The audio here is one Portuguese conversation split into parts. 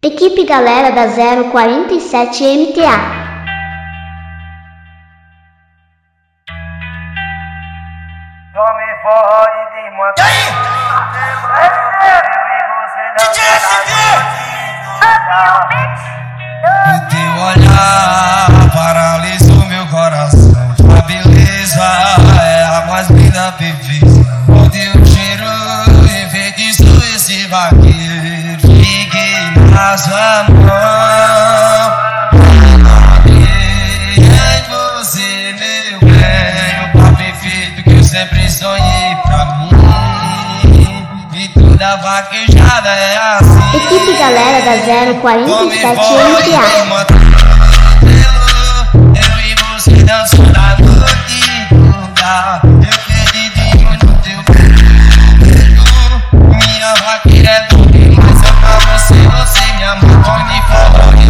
Equipe Galera da 047 MTA. Tome forró e desmonta. E aí? DJ SG! O teu olhar paralisou meu coração. Tua beleza é a mais linda vivência. O teu cheiro enfeitiçou esse vaqueiro. Fiquei na sua mão. Em você, meu bem, o pai perfeito que eu sempre sonhei pra mim. E toda vaquejada é assim. Equipe Galera da 047 MTA. Eu e você dançando a noite toda. Eu acredito no teu beijo. Minha vaqueira é bom demais. Eu pra você, você me ama. Tome forró e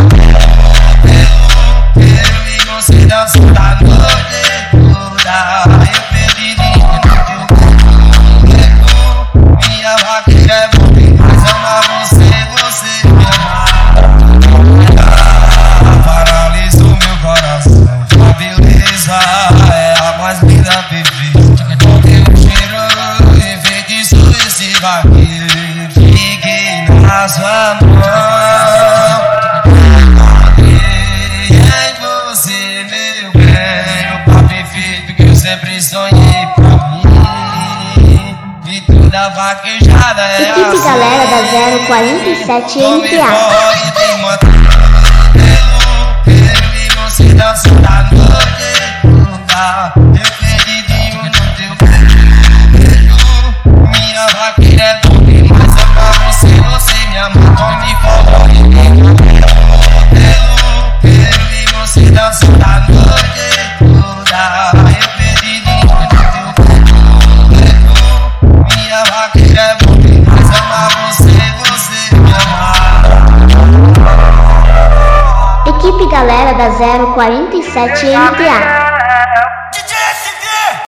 eu e você dançando a noite toda. Eu acredito no teu beijo. Minha vaqueira é bom demais. Eu amo você me ama. Paralisou meu coração. Tua beleza é a mais linda vivida. Com teu cheiro enfeitiçou esse vaqueiro. Fiquei na sua mão. Em você, meu bem, o pai perfeito que eu sempre sonhei pra mim. E toda vaquejada é Equipe assim. Galera da 047 MTA. E você dançando a noite toda. Eu acredito no teu beijo. Minha vaqueira é bom demais. É pra você, você me ama. Tome forró e você dançando a noite toda. Eu acredito no teu beijo. Minha vaqueira é bom demais. Ama você me ama. Equipe Galera da 047 MTA.